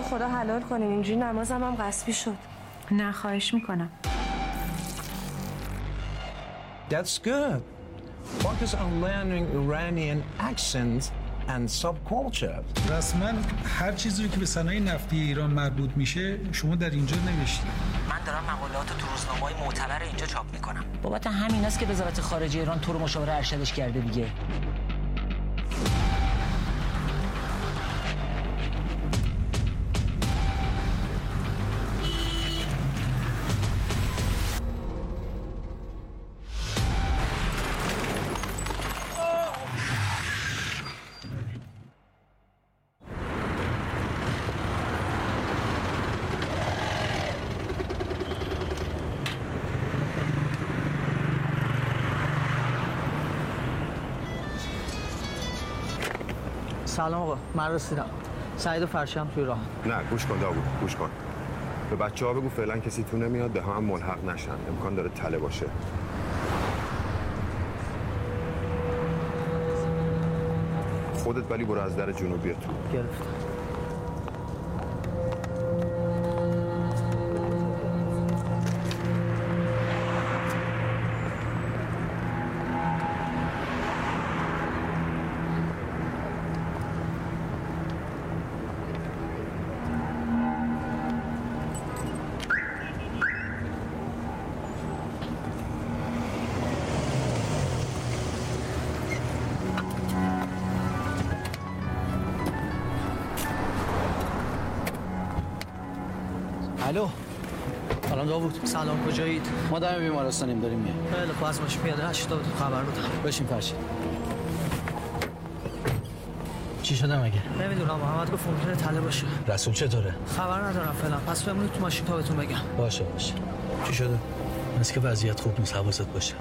خدا حلال کنین، اینجوری نمازم هم غصبی شد. نه خواهش میکنم. That's good. Focus on learning Iranian accents and subculture. رسما هر چیزی که به صنایع نفتی ایران مربوط میشه شما در اینجا نوشتید. من دارم مقالات تو روزنامه‌های معتبر اینجا چاپ میکنم. بابت همین است که وزارت خارجه ایران تو رو مشاور ارشدش کرده دیگه. سلام آقا، من رسیدم. سعید و فرشی هم توی راه. نه گوش کن داوود، گوش کن. به بچه‌ها بگو فعلا کسی تو نمیاد، به هم ملحق نشن. امکان داره تله باشه. خودت ولی برو از در جنوبی تو. گرفتم. الو. سلام داوود. سلام، کجایید؟ ما در بیمارستانیم داریم میایم. خیلی خوب، از ماشین پیاده هشت تا خبر بدم. بشین فرشید. چی شده مگه؟ نمیدونم، محمد گفت ممکنه تله باشه. رسول چطوره؟ خبر ندارم فعلا، پس بمونید تو ماشین تا بهتون بگم. باشه. چی شده؟ مثل که وضعیت خوب نیست، حواست باشه.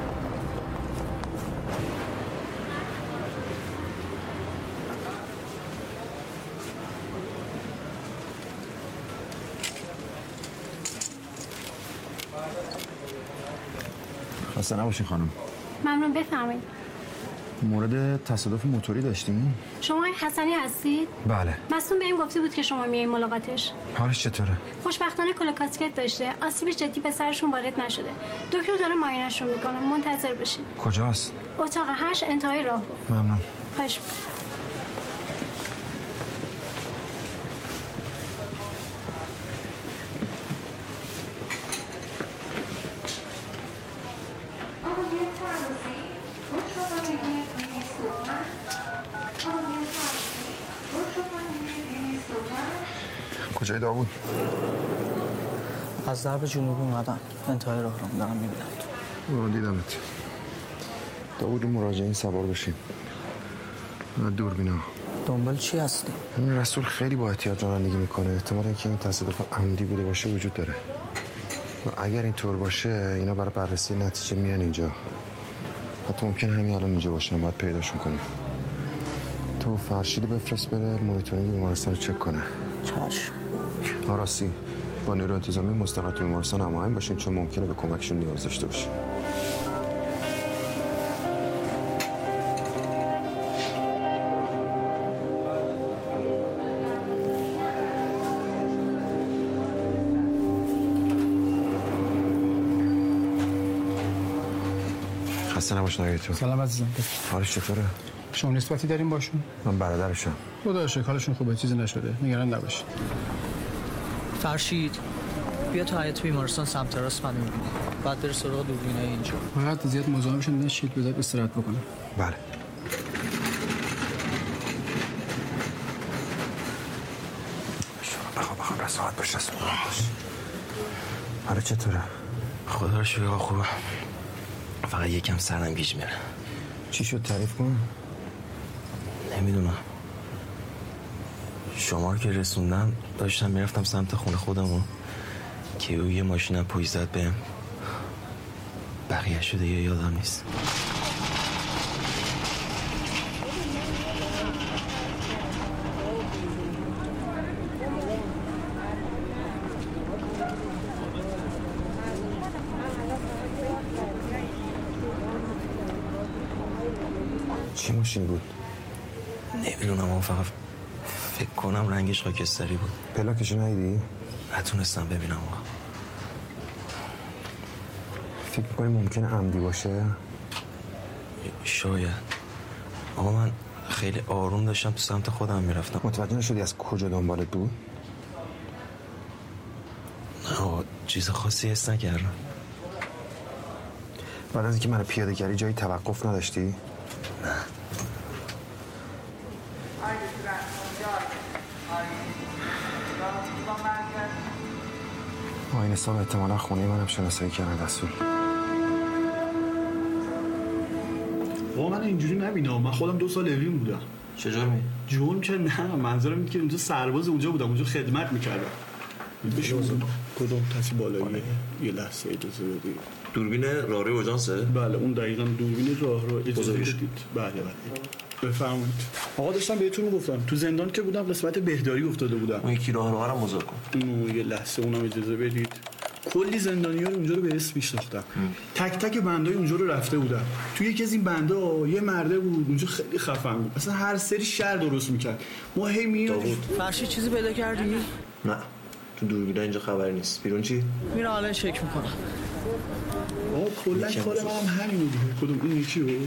خسته نباشین خانم. ممنون، بفرمایید. مورد تصادف موتوری داشتیم؟ شما آقای حسنی هستید؟ بله. مصدوم بهم گفته بود که شما میایین ملاقاتش. حالش چطوره؟ خوشبختانه کلا کاسکت داشته، آسیب جدی به سرشون وارد نشده. دکتر داره معاینه‌شون میکنه، منتظر باشید. کجاست؟ اتاق 8 انتهای راه. ممنون. خواهش می‌کنم. کجای داوود؟ از درب جنوبی اومدن، انتهای راه رو دارم میبینم. دیدمت. داوود رو مراجعین سوار بشین. دوربینا. دنبال چی هستی؟ این رسول خیلی با احتیاط رانندگی میکنه. احتمال اینکه این تصادف عمدی بوده باشه وجود داره. و اگر اینطور باشه اینا برای بررسی نتیجه میان اینجا. حتی ممکن همین الان اینجا باشن، باید پیداشون کنیم. تو فرشید بفرست بره مانیتورینگ بیمارستان رو چک کنه. چشم. راستی با نیرو انتظامی مستقر تو بیمارستان هماهنگ باشین، چون ممکنه به کمکشون نیاز داشته باشین. خسته نباشین آقای تو. سلام عزیزم. حالش چطوره؟ شما نسبتی داریم باشون؟ من برادرشم. خدا شکر حالشون خوبه، چیزی نشده. نگران نباشید. فرشید بیا تا حیاط بیمارستان سمت راست منو می‌بینی. بعد بر سراغ دوربینای اینجا. فقط زیاد مزاحم شید نشید، بذار استراحت بکنه. بله. بخواب رسالت باش، رسالت باش. حالا چطوره؟ خدا رو شکر خوبه. فقط یکم سرم گیج میره. چی شد تعریف کن؟ نمیدونم. شما رو که رسوندم داشتم میرفتم سمت خونه خودمون که او یه ماشین پشت زد بهم. بقیه شده یا یادم نیست. چی ماشین بود؟ نمیدونم، فقط فکر کنم رنگش خاکستری بود. پلاکشو ندیدی؟ نتونستم ببینم آقا. فکر می‌کنی ممکنه عمدی باشه؟ شاید. آقا من خیلی آروم داشتم تو سمت خودم میرفتم. متوجه نشدی از کجا دنبالت بود؟ نه آقا چیز خاصی حس نکردم. بعد از اینکه منو پیاده کردی جایی توقف نداشتی؟ نه. این حساب احتمالا خونه منم شناسایی کردن رسول. من اینجوری نبینم. من خودم 2 سال اوین بودم. چه جرمی؟ جرم که نه، منظورم اینه که اونجا سرباز اونجا بودم، اونجا خدمت میکردم. کدوم تصی بالاییه؟ یه لحظه اجازه بدید. دوربین راهروی اورژانسه؟ بله اون دقیقاً دوربین راهرو. اجازه بدید. بله بفرمایید. آقا داشتم بهتون میگفتم تو زندان که بودم قسمت بهداری افتاده بودم. اون یکی راهرو رو مزاح کن. یه لحظه اونم اجازه بدید. کلی زندانی‌ها رو اونجا رو به اسم میشناختم. تک تک بندای اونجا رو رفته بودم. تو یکی از این بندا یه مرده بود اونجا خیلی خفن بود. اصلا هر سری شر درست میکرد. ما هی میاد. فرشی چیزی پیدا کردی؟ نه. تو دوربین اینجا خبری نیست. بیرون چی؟ میرم الان چک میکنم. کلا کار ما هم همینه دیگه. کدوم این یکی رو؟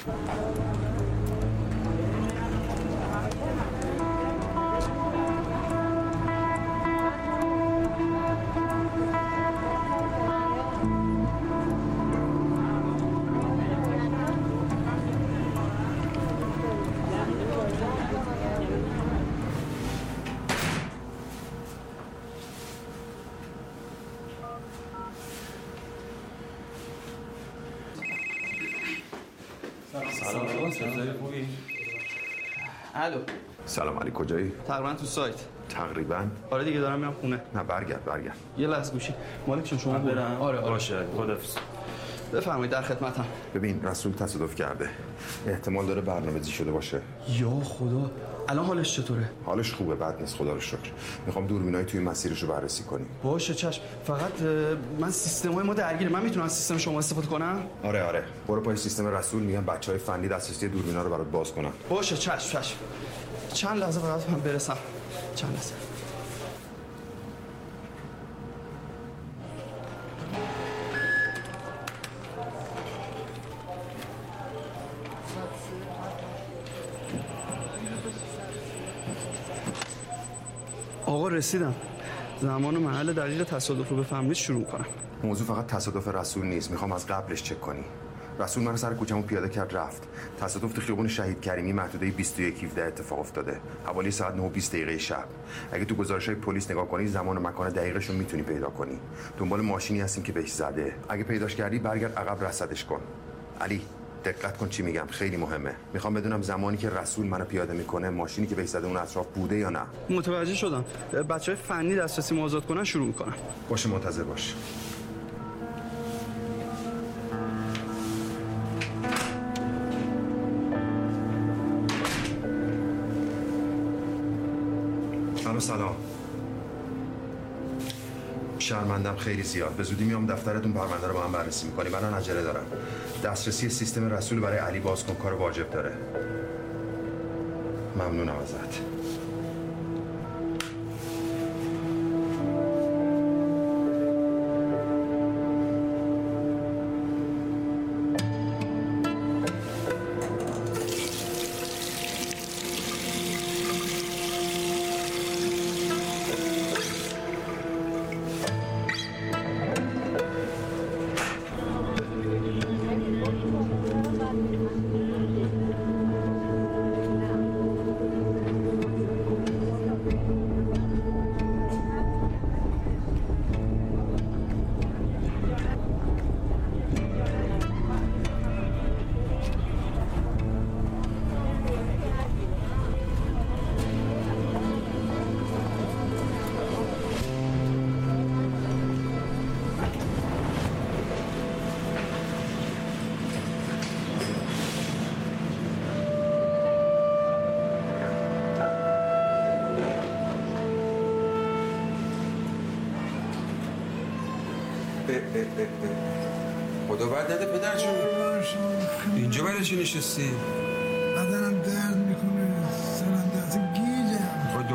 الو. سلام علی، کجایی؟ تقریبا تو سایت. تقریبا؟ آره دیگه دارم میرم خونه. نه برگرد. یه لحظه گوشی. مالک شما برم. آره. باشه. خدافظ. بفرمایید در خدمتم. ببین رسول تصادف کرده. احتمال داره برنامه‌ریزی شده باشه. یا خدا. الان حالش چطوره؟ حالش خوبه، بد نیست خدا رو شکر. میخوام دوربینای توی مسیرش رو بررسی کنیم. باشه چشم. فقط من سیستم‌های ما درگیره. من میتونم از سیستم شما استفاده کنم؟ آره. برو پای سیستم رسول، میگم بچهای فنی دسترسی دوربینا رو برات باز کنن. باشه چشم. چند لحظه فقط من برسم. چند لحظه. آقا رسیدم. زمان و محل دقیق تصادف رو بفهمید شروع کنم. موضوع فقط تصادف رسول نیست، میخوام از قبلش چک کنی. رسول من سر کوچه‌مو پیاده کرد رفت. تصادف تو خیابون شهید کریمی محدوده 21:17 اتفاق افتاده. حوالی ساعت 9:20 شب. اگه تو گزارش‌های پلیس نگاه کنی زمان و مکان دقیقش رو میتونی پیدا کنی. دنبال ماشینی هستیم که بهش زده. اگه پیداش کردی برگرد عقب رصدش کن. علی دقت کن چی میگم، خیلی مهمه. میخوام بدونم زمانی که رسول منو پیاده میکنه ماشینی که بهش زده اون اطراف بوده یا نه. متوجه شدم. بچهای فنی دسترسی آزاد کنن شروع میکنن. باشه منتظر باش. سلام. شرمندم خیلی زیاد. به زودی میام دفترتون پرونده رو با هم بررسی می‌کنیم. الان عجله دارم. دسترسی سیستم رسول برای علی باز کن، کار واجب داره. ممنونم ازت. خدا باید نده پدر جون. اینجا برای چی نشستی؟ بدنم درد میکنه، سرم درد گیجم. خواهی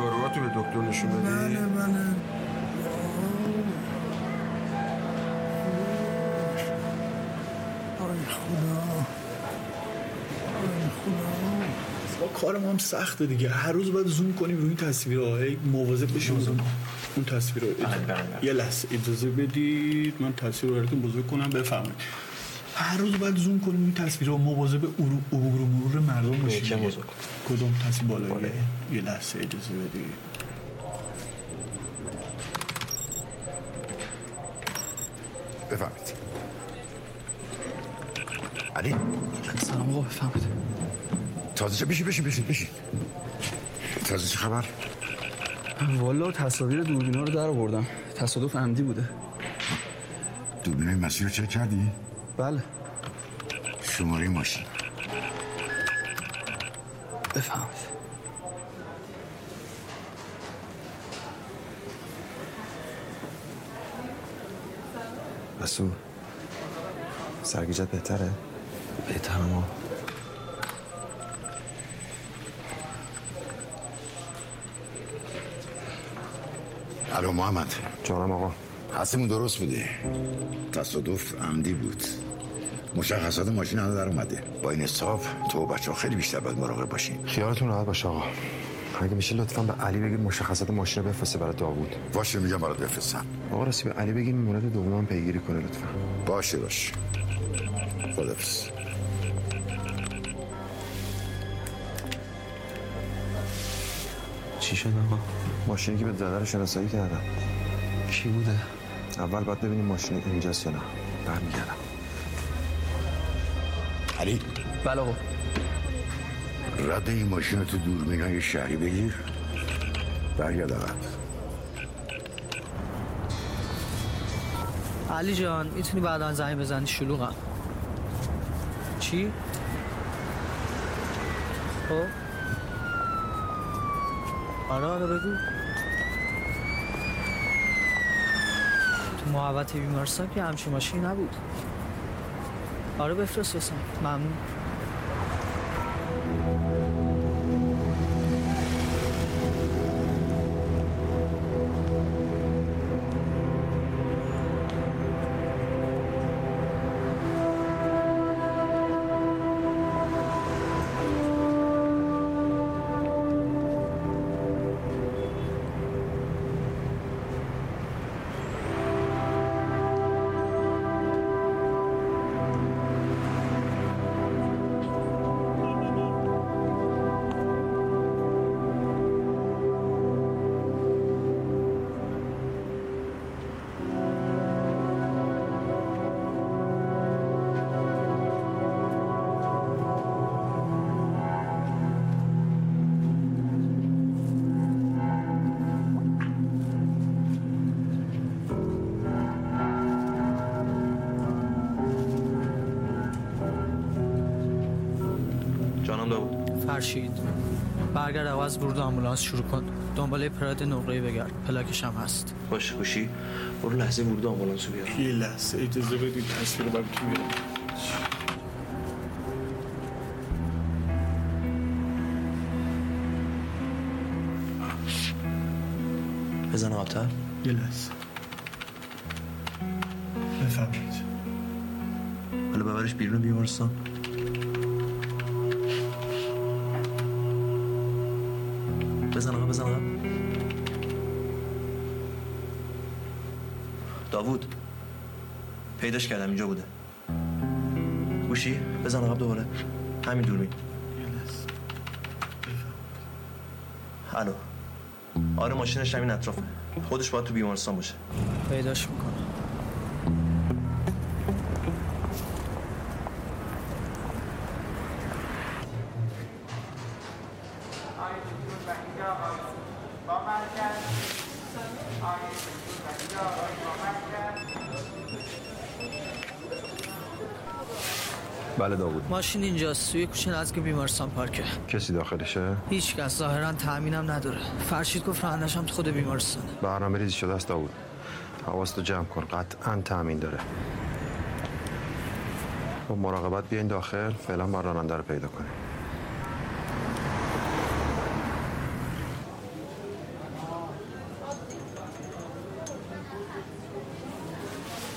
کار ما هم سخته دیگه، هر روز باید زوم کنیم روی این تصویرها، مواظب بشیم اون تصویرها. یه لحظه اجازه بدید من تصویر رو براتون بزرگ کنم بفهمید. هر روز باید زوم کنیم این تصویرها، مواظب عبور و مرور مردم باشیم. کدوم تصویر بالاییه؟ یه لحظه اجازه بدید. بفهمید. علی سلام آقا. بفهمید. تازه چه بشین. تازه چه خبر؟ والا تصاویر دوربینا رو در آوردم. تصادف عمدی بوده. دوربینای مسیر رو چک کردی؟ بله. شماره ماشین بفهمید. مسعود سرگیجت بهتره؟ بهترم آقا. الو محمد. جانم آقا. حسمون درست بوده، تصادف عمدی بود. مشخصات ماشین هم در اومده. با این حساب تو و بچه‌ها خیلی بیشتر باید مراقب باشین. خیالتون راحت باشه آقا. اگه میشه لطفاً به علی بگید مشخصات ماشین رو بفرسته برای داوود. باشه میگم برات بفرستم. آقا راستی به علی بگید مورد دومم پیگیری کنه لطفاً. باشه. خداحافظ. چی شد آقا؟ ماشینی که به زده رو شناسایی کردم. کی بوده؟ اول باید ببینیم ماشین اینجاست یا نه. برمیگردم. علی. بله آقا. رد این ماشین رو تو دوربینای شهری بگیر، برگرد عقب. علی جان میتونی بعداً زنگ بزنی؟ شلوغم. چی؟ خب آره بگو. تو محوطه بیمارستان که همچین ماشینی نبود. آره بفرست واسم. ممنون. فرشید برگرد عوض برو آمبولانس شروع کن. دنباله پراد نقره‌ای بگرد، پلاکش هم هست. باشه گوشی برو لحظه ورود آمبولانس رو بیار. یه لحظه اجازه بدید تصویر رو براتون بیارم. بزن آتر. یه لحظه بفهمید. حالا ببرش بیرون بیمارستان. بزن آقا. داوود پیداش کردم، اینجا بوده. گوشی بزن آقا دوباره. همین دوربین. الو. آره ماشینش همین اطرافه. خودش باید تو بیمارستان باشه. پیداش میکنم. بله داوود. ماشین اینجاست، توی کوچه نزدیک بیمارستان پارکه. کسی داخلشه؟ هیچ کس، ظاهرا تأمینم نداره. فرشید گفت راننده‌ش هم تو خود بیمارستانه. برنامه ریزی شده است داوود. حواستو جمع کن، قطعاً تأمین داره. با مراقبت بیاین داخل، فعلا ما راننده رو پیدا کنیم.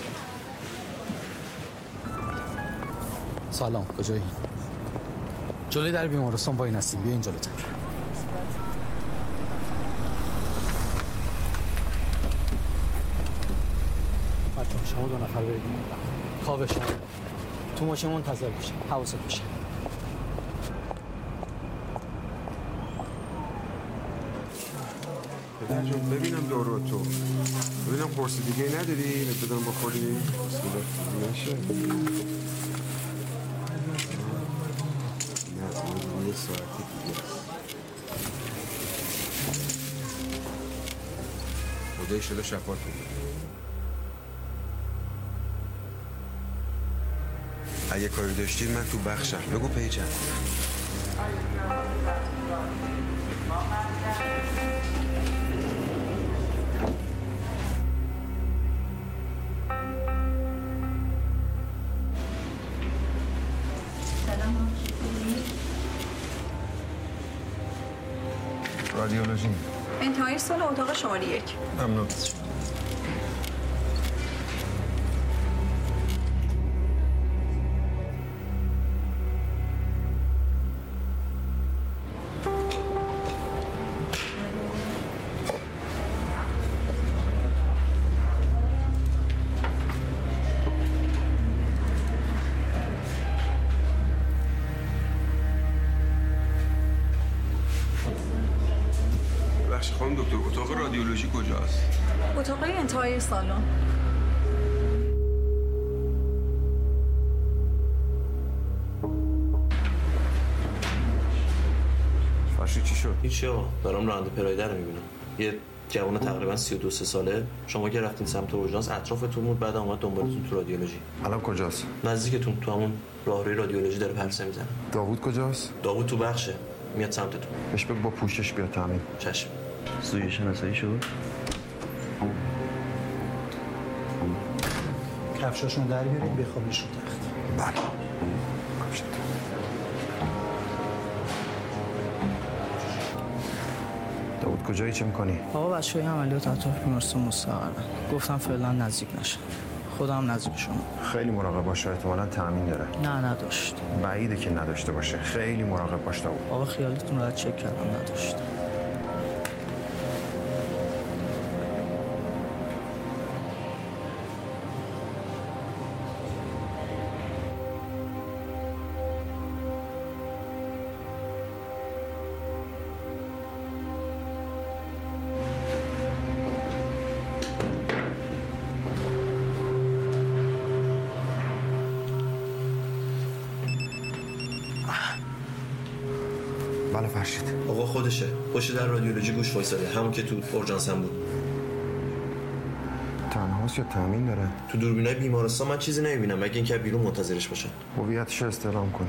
سلام، کجایی؟ جلوی در بیمارستان وای نستیم. بیا این جلوتر. بچه‌ها شما 2 نفر برید. خوابش تو ماشین منتظر باش. حواست باشه. پدر جون ببینم دارو تو. ببینم قرص دیگه نداری؟ بدم بخوری. نشه. نه یه ساعتی دیگه. خدای شده شفاعت بده. اگه کاری داشتید من تو بخشم. بگو پیجم. رادیولوژی انتهای سال اتاق شماره 1. ممنون. خانم دکتر اتاق رادیولوژی کجاست؟ اتاق انتهای سالن. فرشی چی شد؟ هیچی آقا، دارم راننده پرایده رو میبینم. یه جوان تقریبا 32 ساله. شما که رفتین سمت اورژانس اطرافتون بود، بعد اومد دنبالتون تو رادیولوژی. الان کجاست؟ نزدیکتون، تو همون راهروی رادیولوژی داره پرسه میزنه. داوود کجاست؟ داوود تو بخشه، میاد سمتتون. بهش بگو با پوشش بیا تامین. چشم. سوی شناسایی شد. کفشاشون در بیاریم بخوابیش رو تخت. بله. داوود کجایی چه میکنی؟ آقا بچه‌های عملیات اطراف بیمارستان مستقرن. گفتم فعلا نزدیک نشه. خودم نزدیک شما. خیلی مراقب باشه، احتمالاً تامین داره. نه نداشت. بعیده که نداشته باشه. خیلی مراقب باش داوود. آقا خیالتون راحت چک کردم نداشت. بله فرشید. آقا خودشه. پشت در رادیولوژی گوش وایساده، همون که تو اورژانس هم بود. تنهاست یا تامین داره؟ تو دوربینای بیمارستان من چیزی نمیبینم مگه اینکه بیرون منتظرش باشن. هویتش رو استعلام کن.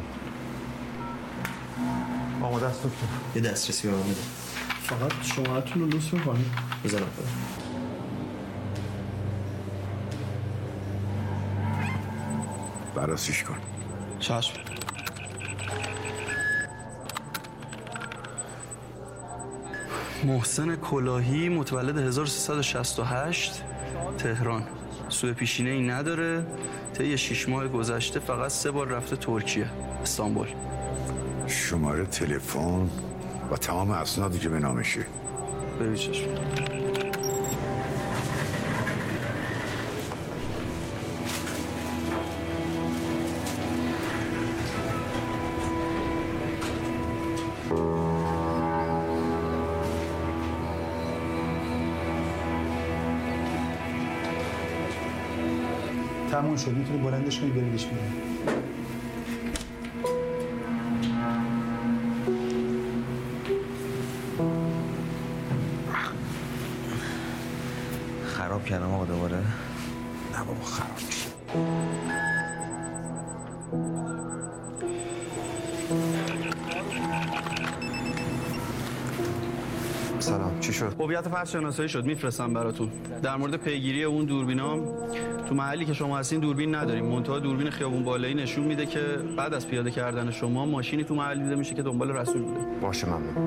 آماده است دکتر. یه دسترسی به من بده. فقط شماره‌تون رو لطف می‌کنید. بزنم خودم. بررسیش کن. چشم. محسن کلاهی، متولد 1368، تهران. سوء پیشینه‌ای نداره. طی 6 ماه گذشته فقط 3 بار رفته ترکیه، استانبول. شماره تلفن و تمام اسنادی که به نامشه. ببین چشم. تموم شد، میتونی بلندش کنی بریدش بیرون. خراب کردم آقا دوباره؟ نه بابا خراب سلام، چی شد؟ هویت فرد شناسایی شد، میفرستم براتون. در مورد پیگیری اون دوربینام، تو محلی که شما هستین دوربین نداریم. منتها دوربین خیابون بالایی نشون میده که بعد از پیاده کردن شما ماشینی تو محل دیده میشه که دنبال رسول بوده. باشه ممنون.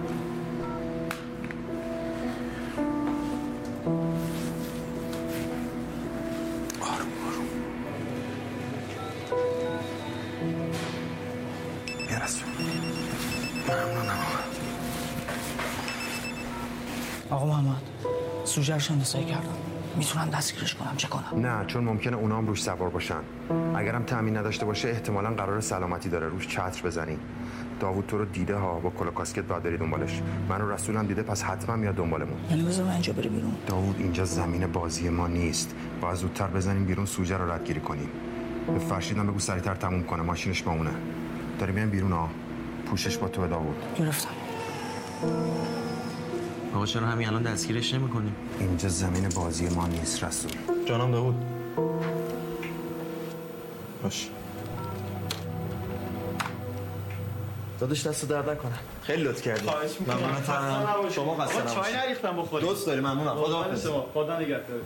آروم آروم. بیا رسول. آقا محمد سوژه رو شناسایی کردم، میتونم دستگیرش کنم، چه کنم؟ نه، چون ممکنه اونا هم روش سوار باشن. اگرم تامین نداشته باشه احتمالاً قرار سلامتی داره روش چتر بزنین. داوود تو رو دیده ها، با کلا کاسکت باید بری دنبالش. منو رسولم دیده، پس حتما میاد دنبالمون. یعنی بذار من اینجا بری بیرون؟ داوود اینجا زمین بازی ما نیست. باید زودتر بزنیم بیرون، سوژه رو ردگیری کنیم. به فرشیدم بگو سریعتر تموم کنه، ماشینش با اونه. داری بیایم بیرون ها. پوشش با تو داوود. گرفتم. آقا چرا همین الان دستگیرش نمی‌کنیم؟ اینجا زمین بازی ما نیست رسول. جانم داوود. باش. داداش دست درد نکنه. خیلی لطف کردی. ممنونم. شما خسته نباشید. چای نریختم بخوری. دوست داری ممنونم. خداحافظ. خدا نگهدارت.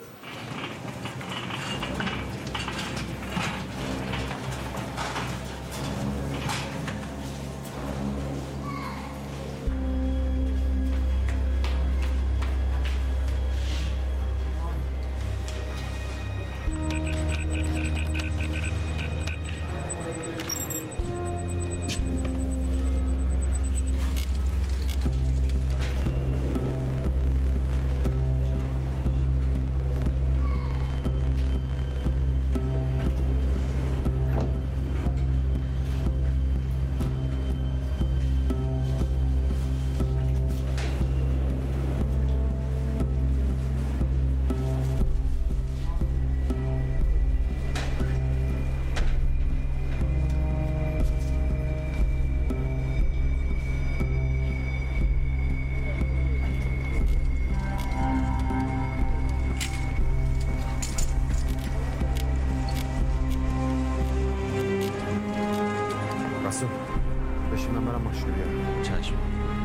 بشین من برم ماشین بیارم. چشم.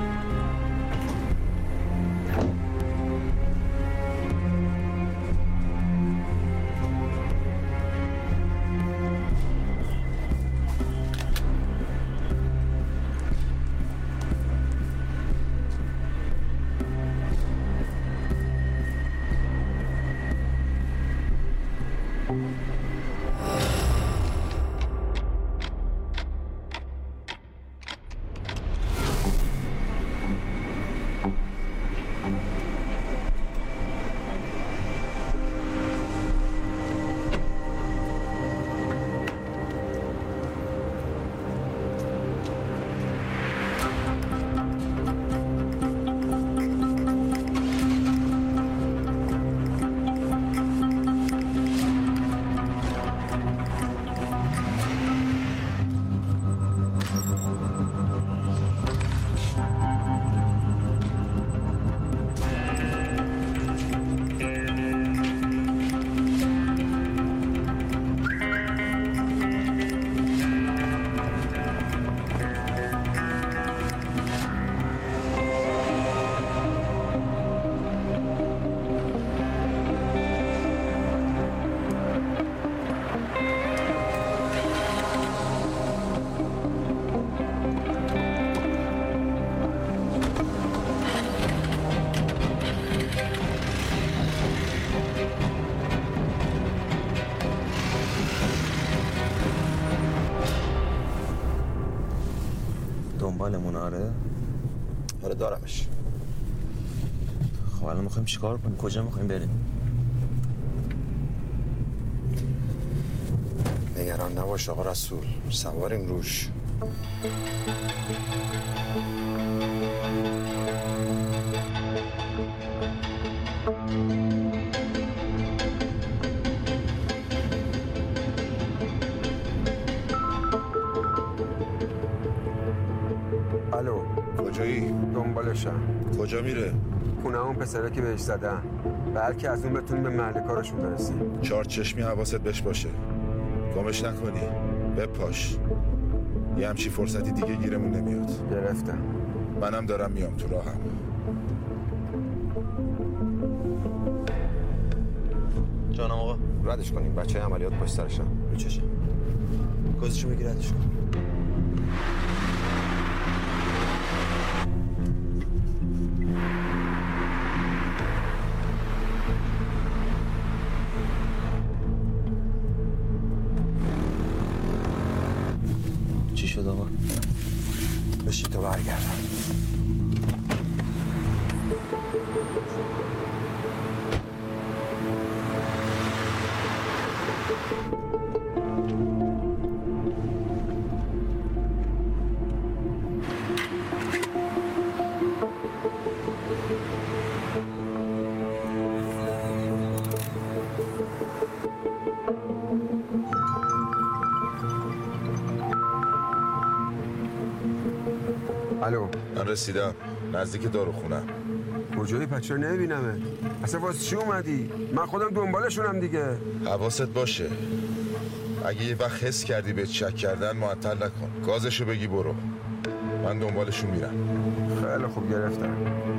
دنبالمون؟ آره دارمش. خب الان میخوایم چیکار کنیم؟ کجا میخوایم بریم؟ نگران نباش آقا رسول، سواریم روش. الو، کجایی؟ دنبالشم. کجا میره؟ خونه اون پسره که بهش زدن. بلکه از اون بتونیم به محل کارشون برسیم. چهار چشمی حواست بهش باشه، گمش نکنی، بپاش. یه همچی فرصتی دیگه گیرمون نمیاد. گرفتم. منم دارم میام تو راهم. جانم آقا. ردش کنیم، بچه عملیات پشت سرشن. رو چشم. گازشو بگی ردش کن. چی شد آقا؟ بشی تا برگردم. الو، من رسیدم نزدیک داروخونم. کجایی؟ بچه رو نمیبینمه. اصلا واسه چی اومدی؟ من خودم دنبالشونم دیگه. حواست باشه، اگه یه وقت حس کردی به شک کردن معطل نکن، گازشو بگی برو، من دنبالشون میرم. خیلی خوب، گرفتم.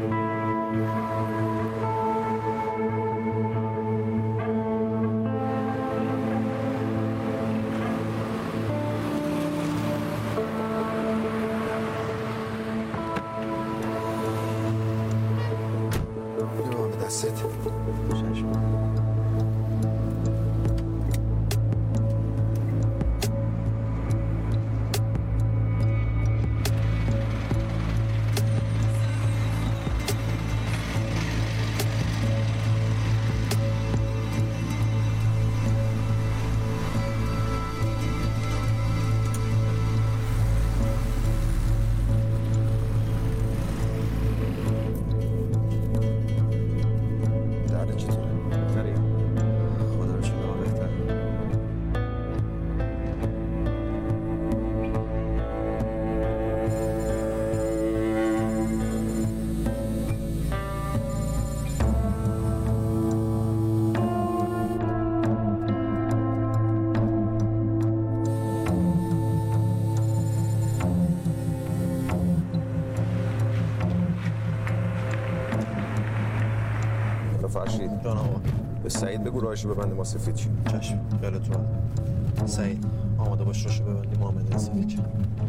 فرشید جان آقا، به سعید بگو راهشو ببنده ما سفید چی. چشم، خیالت راحت. سعید آماده باش راهشو ببندی محمد سفید چی.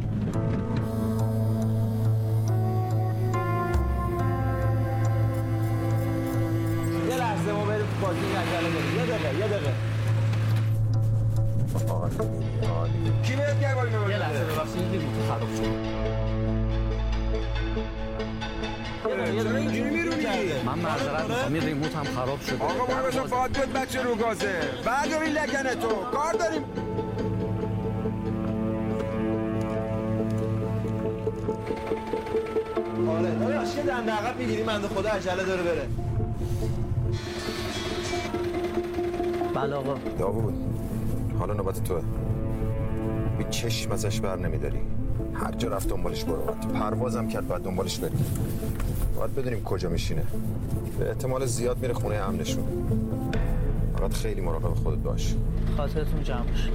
یه لحظه ما بریم بازی عجله داریم. یه دقیقه عالی. کی میاد گربال میاد؟ یه لحظه ببخشید این روتو خراب شد. چرا اینجوری میرونی؟ من معذرت میخوام، یه ریموت هم خراب شده. آقا برو بزن فقط بیاد بچه رو گازه. بردار این لگنه تو، کار داریم. آره داداش یه دنده عقب میگیری، بنده خدا عجله داره بره. بله آقا. داوود، حالا نوبت توه. بی چشم ازش بر نمیداری. هر جا رفت دنبالش برو. پروازم کرد باید دنبالش بری. باید بدونیم کجا میشینه. به احتمال زیاد میره خونه امنشون. فقط خیلی مراقب خودت باش. خاطرتون جمع باشه.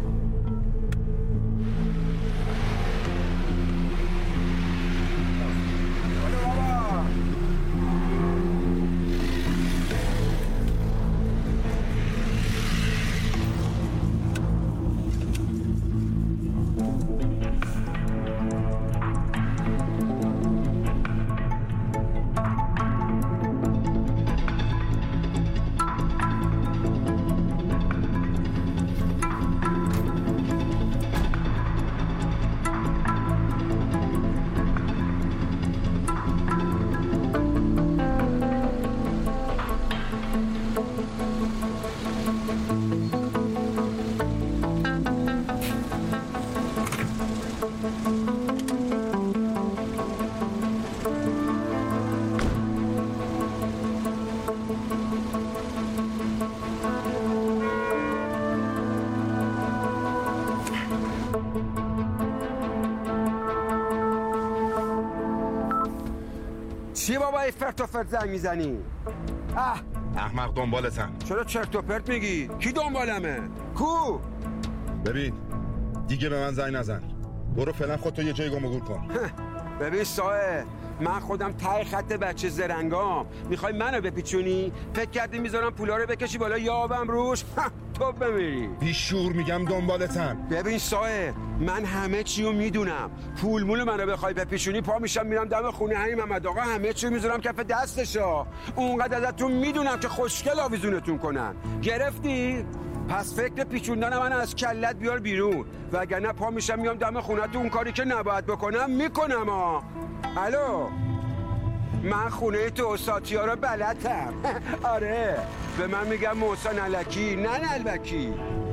چی بابا ای فرت و فرت زنگ میزنی؟ احمق دنبالتم. چرا چرت و پرت میگی؟ کی دنبالمه؟ کو؟ ببین دیگه به من زنگ نزن. برو فعلا خودتو یه جای گم و گور کن. ببین سایه، من خودم ته خط بچه زرنگام. میخوای منو بپیچونی؟ فکر کردی میذارم پولا رو بکشی بالا یابم روش؟ تو بمیری. بیشور میگم دنبالتم. ببین سایه، من همه چیو میدونم. پول مول منو بخوای بپیچونی پا میشم میرم دم خونه همین محمد آقا، همه چیو میذارم کف دستشا. اونقدر ازتون میدونم که خوشگل آویزونتون کنن. گرفتی؟ پس فکر پیچوندن من از کلت بیار بیرون وگرنه پا میشم میام دم خونه تو اون کاری که نباید بکنم میکنم الو من خونه تو استاتیا رو بلدم آره به من میگم محسن الکی نه نلبکی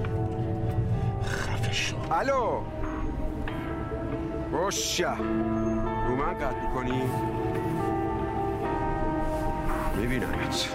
خفه شو الو روشه رو من قطع میکنی میبینمت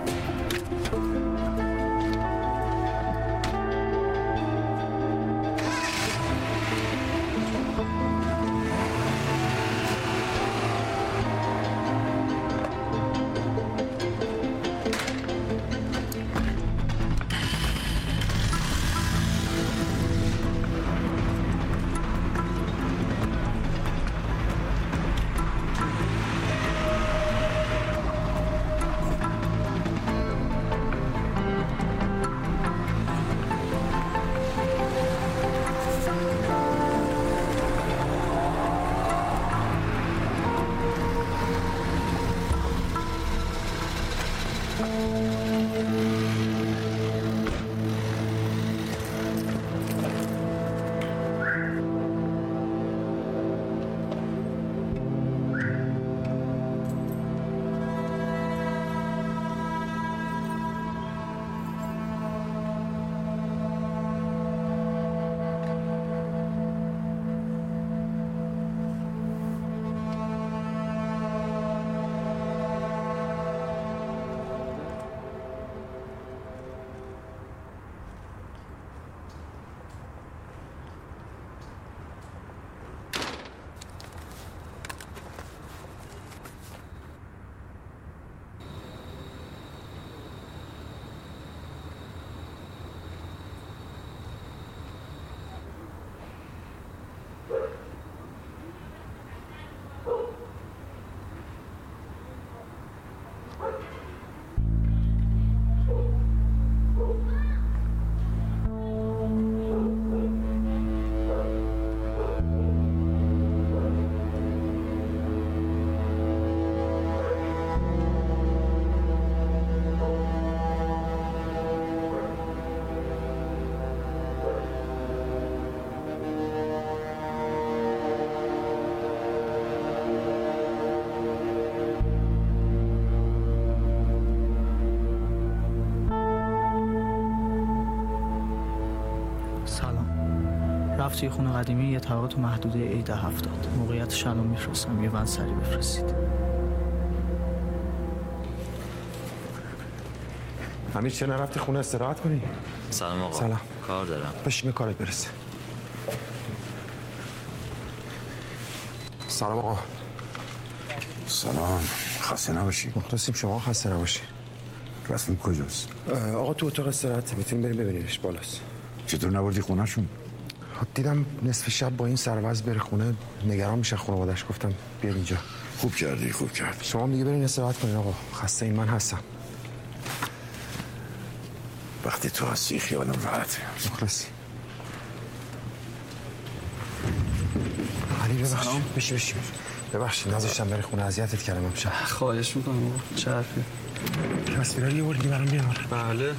رفت یه خونه قدیمی یه طبقه تو محدوده A1070 موقعیتش الان میفرستم یه ون سری بفرستید. امیر چه نرفتی خونه استراحت کنی؟ سلام آقا. سلام. کار دارم. بشین کارت برسه. سلام آقا. سلام. خسته نباشی. مخلصیم شما خسته نباشی. رسمی کجاست؟ آقا تو اتاق استراحت میتونیم بریم ببینیمش بالاست. چطور نبردی خونه‌شون؟ دیدم نصف شب با این سروز بره خونه نگران میشه خانواده‌اش گفتم بیاد اینجا. خوب کردی خوب کرد. شما دیگه برین استراحت کنین آقا خسته این من هستم. وقتی تو هستی خیالم راحته. مخلصی. علی ببخش. بشین. ببخشید نذاشتم بری خونه اذیتت کردم امشب. خواهش میکنم آقا. چه حرفی؟ تصویرا یه بار دیگه برام بیار. بله.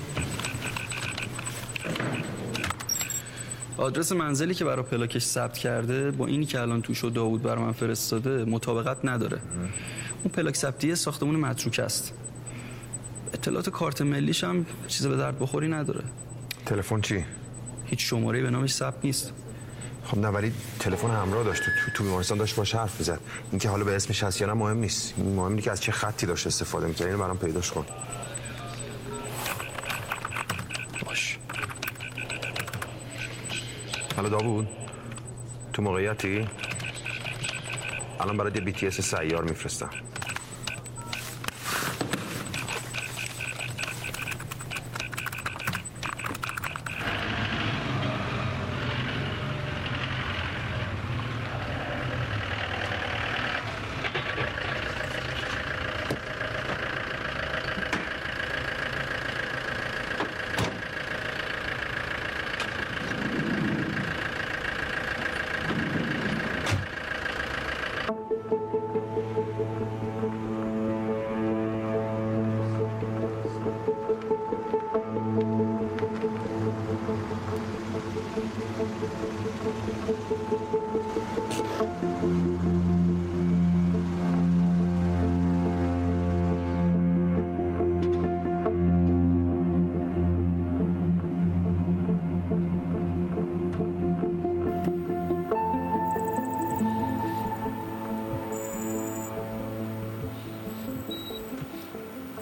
آدرس منزلی که برای پلاکش ثبت کرده با اینی که الان توش و داوود برای من فرستاده مطابقت نداره. اون پلاک ثبتی ساختمون متروک است. اطلاعات کارت ملیش هم چیز به درد بخوری نداره. تلفن چی؟ هیچ شماره‌ای به نامش ثبت نیست. خب نه ولی تلفن همراه داشت تو بیمارستان داشت باشه حرف می‌زد. اینکه حالا به اسمش هست یا نه مهم نیست. مهم اینه که از چه خطی داشت استفاده می‌کرد. اینو برام پیداش کن. باش. حالا داوود تو موقعیتی؟ الان برای BTS سیار میفرستم.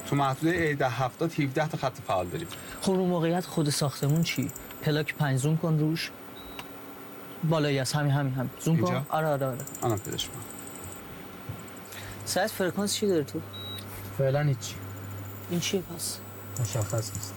تو محدوده 1870 17 تا خط فعال داریم. خب رو موقعیت خود ساختمون چی؟ پلاک 5 زوم کن روش. بالایی از همین زوم کن. آره الان پیداش می‌کنم. ساعت فرکانس چی داره تو؟ فعلا هیچی. این چیه پس؟ مشخص نیست.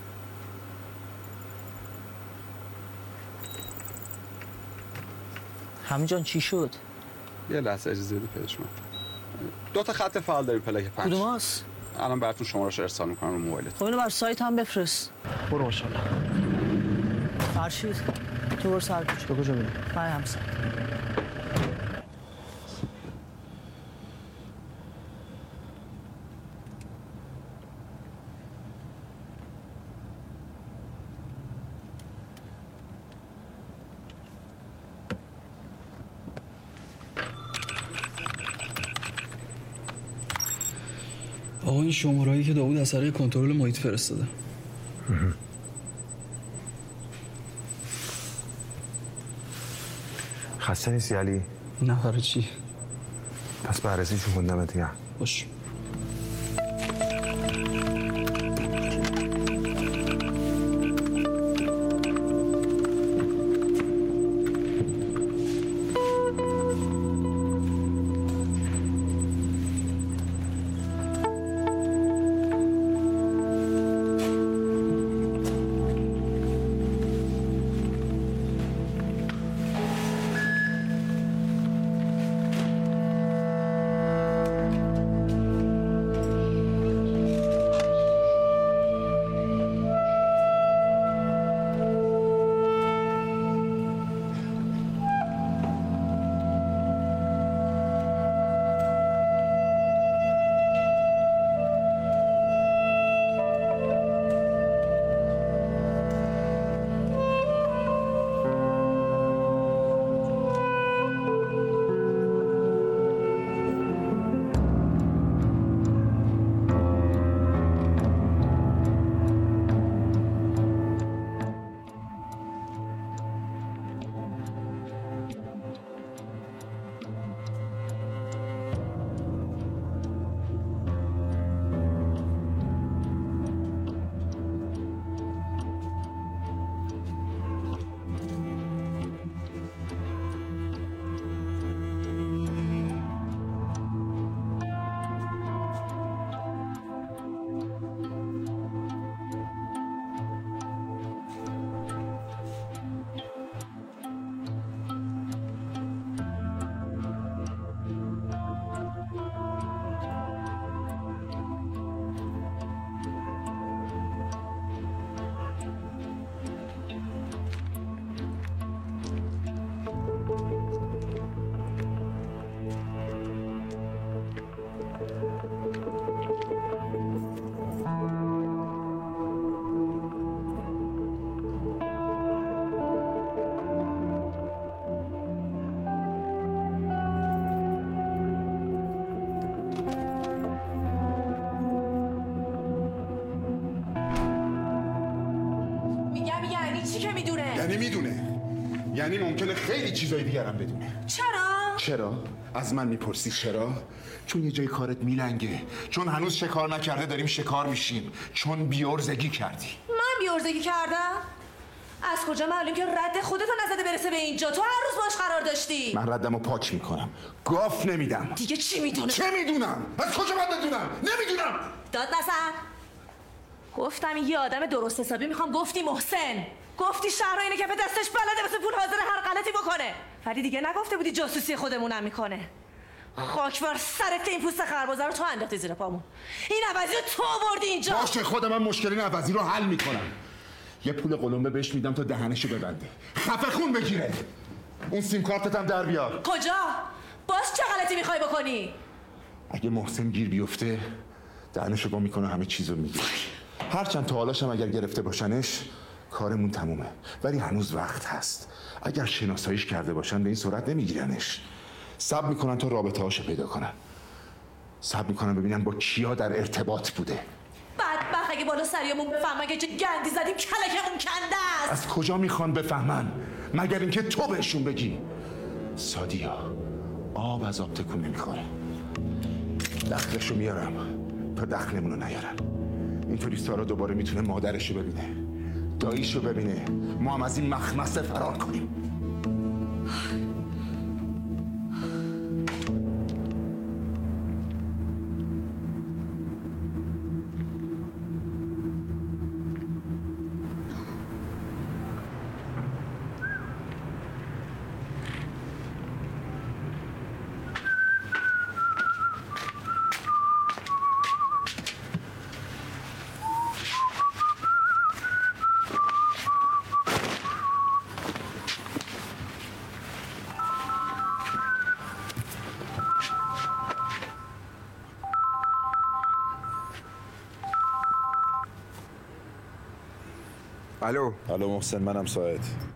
همین جان چی شد؟ یه لحظه اجازه بده پیداش می‌کنم. 2 تا خط فعال داریم پلاک 5. کدوم هست؟ الان براتون شماره‌اش ارسال می‌کنم رو موبایلت. خب اینو بر سایت هم بفرست. برو ماشاءالله. فرشید تو برو سر کوچه. تو کجا میری؟ من همسر. آقا این شمارهایی که داوود از طریق کنترل محیط فرستاده. خسته نیستی علی؟ نه برای چی؟ پس بررسیشون کن دمت گرم. باش. یعنی ممکنه خیلی چیزای دیگر هم بدونه. چرا؟ از من میپرسی چرا؟ چون یه جای کارت میلنگه، چون هنوز شکار نکرده داریم شکار میشیم، چون بیارزگی کردی. من بیارزگی کردم؟ از کجا معلوم که رد خودتو نزده برسه به اینجا؟ تو هر روز باش قرار داشتی. من ردمو پاک میکنم، گاف نمیدم. دیگه چی میدونه؟ چه میدونم؟ از کجا باید بدونم؟ نمیدونم. داد نزن. گفتم یه آدم درست حسابی میخوام. گفتی محسن، گفتی شهر اینه که به دستش بلده واسه پول حاضر هر غلطی بکنه، ولی دیگه نگفته بودی جاسوسی خودمونم میکنه. خاک بر سرت که این پوست خربازه رو تو انداختی زیر پامون. این عوضی رو تو آوردی اینجا. باشه خودم من مشکل این عوضی رو حل میکنم. یه پول قلمبه بهش میدم تا دهنشو ببنده، خفه خون بگیره. اون سیم کارتت هم در بیار. کجا؟ باز چه غلطی میخوای بکنی؟ اگه محسن گیر بیفته دهنشو با میکنه همه چیزو میگه. هرچند تا حالاشم اگر گرفته باشنش کارمون تمومه، ولی هنوز وقت هست. اگر شناساییش کرده باشن به این سرعت نمیگیرنش. صبر میکنن تا رابطه هاشو پیدا کنن، صبر میکنن ببینن با کیا در ارتباط بوده. بدبخت اگه بالا سریامون بفهمن که چه گندی زدیم کلکمون کنده است. از کجا میخوان بفهمن مگر اینکه تو بهشون بگی؟ سادیا آب از آب تکون نمیخوره. دخلشو میارم تا دخلمون رو نیارن. اینطوری سارا دوباره میتونه مادرشو ببینه، داییشو ببینه، ما هم از این مخمسه فرار کنیم. الو محسن، منم ساعد.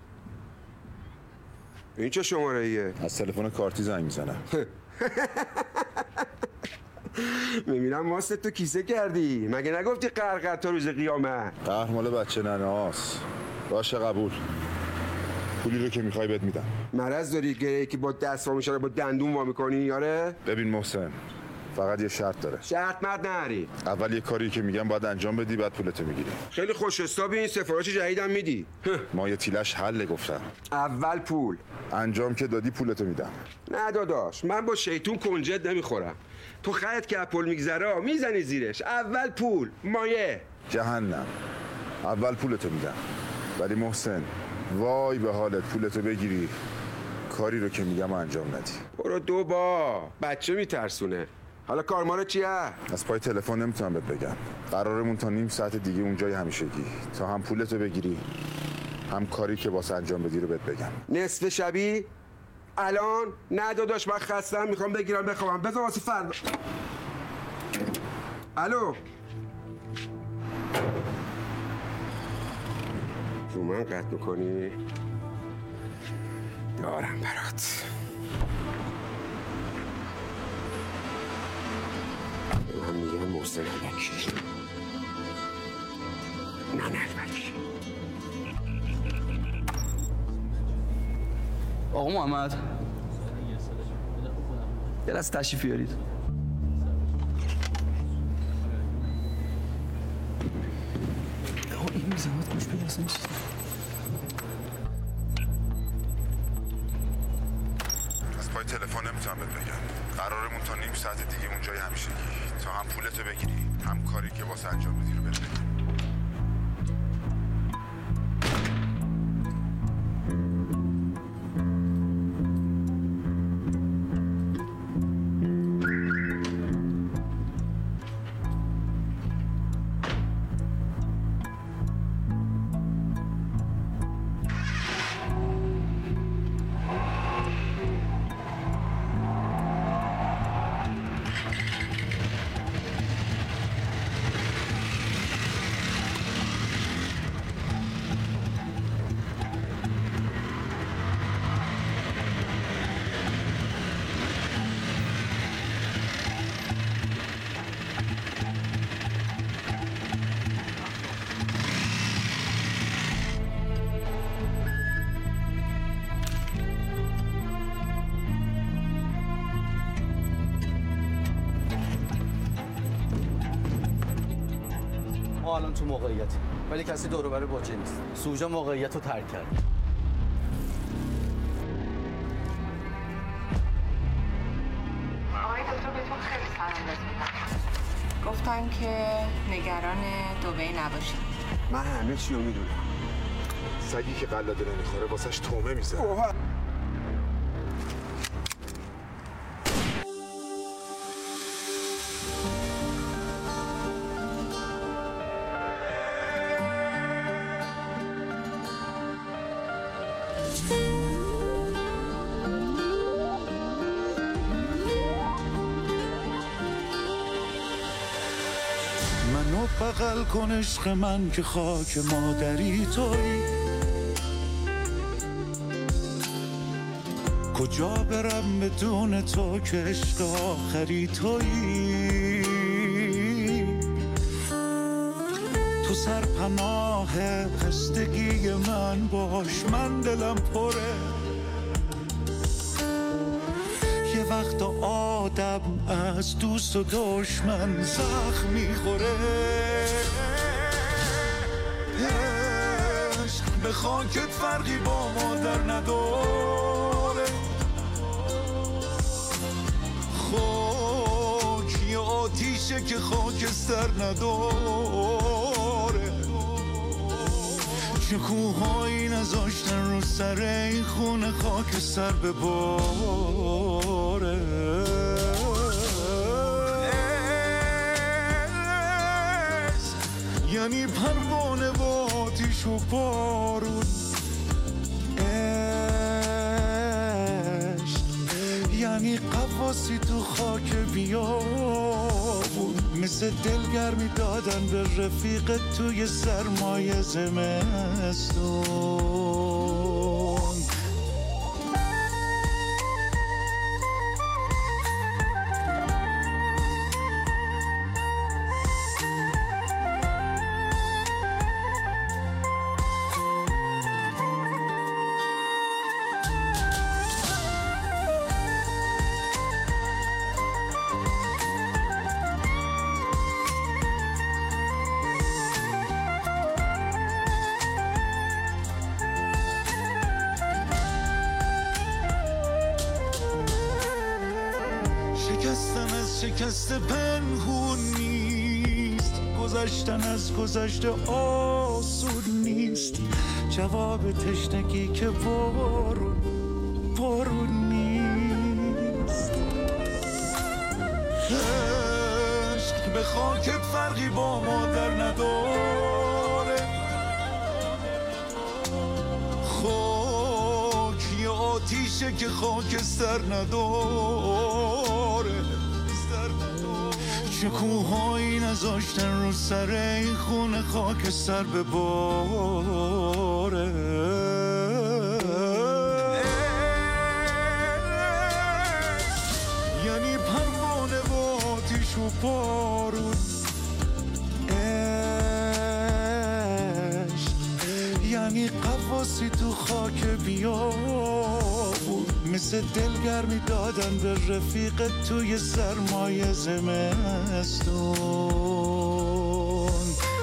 این چه شماره ایه؟ از تلفن کارتی زنگ میزنم. میبینم ماست تو کیسه کردی. مگه نگفتی قرقر تا روز قیامت؟ قهر مال بچه ننهاست. باشه قبول. پولی رو که میخوای بهت میدم. مرض داری گره که با دست وا میشه با دندون وا میکنی یاره؟ ببین محسن، فقط یه شرط داره. شرط مرد نری. اول یه کاری که میگم باید انجام بدی، بعد پولتو میگیری. خیلی خوش حسابی. این سفارش جدیدم میدی. ما یه تیلش حله گفتم. اول پول. انجام که دادی پولتو میدم. نه داداش، من با شیطون کنجد نمیخورم. تو خیرت که پول میگذره میزنی زیرش. اول پول، مایه. جهنم. اول پولتو میدم. ولی محسن، وای به حالت پولتو بگیری کاری رو که میگم انجام ندی. برو دو با بچه میترسونه. حالا کارمارو چیه؟ از پای تلفن نمیتونم بهت بگم. قرارمون تا نیم ساعت دیگه اونجای همیشگی، تا هم پولتو بگیری هم کاری که واسه انجام بدی رو بهت بگم. نصف شبی؟ الان؟ نه داداش، من خستم، میخوام بگیرم بخوابم. بذار واسه فردا. الو رو من قطع میکنی؟ دارم برات. من میگم محسن علکی. نه البته. آقا محمد، یه لحظه تشریف بیارید. این میزنات گوش بده اصلا چیزی. از پای تلفن نمیتونم بهت بگم. قرارمون تا نیم ساعت دیگه اونجای همیشگی، تا هم پولتو بگیری هم کاری که واسه انجام بدی رو بهت بگم. ما الان تو موقعیتی، ولی کسی دور و بر باجه نیست. سوژه موقعیت رو ترک کرد. آقای دکتر بهتون خیلی سلام رسوندن. گفتن که نگران دبی نباشید. من همه چی رو میدونم. سگی که قلاده نمیخوره واسش تومه میزه. منو بغل کن عشق من که خاک مادری تویی. کجا برم بدون تو که عشق آخری تویی. تو سرپناه خستگی من باش، من دلم پره. یه وقت آدم از دوست و دشمن زخم میخوره. عشق به خاکت فرقی با مادر نداره. خاک یه آتیشه که خاکستر نداره. چه کوهایی نذاشتن رو سر این خونه خاکستر بباره. یعنی پروانه و آتیش و بارون. عشق یعنی قواسی تو خاک بیابون، مثل دلگرمی دادن به رفیق توی سرمایه زمستون. شکست پنهون نیست، گذشتن از گذشته آسون نیست. جواب تشنگی که بارون نیست. عشق به خاکت فرقی با مادر نداره. خاک یه آتیشه که خاکستر نداره. چه کوهایی نذاشتن رو سر این خونه خاکستر بباره. یعنی پروانه و آتیش و بارون. عشق یعنی قواسی تو خاک بیابون، مثل دلگرمی دادن به رفیق توی سرمایه زمستون.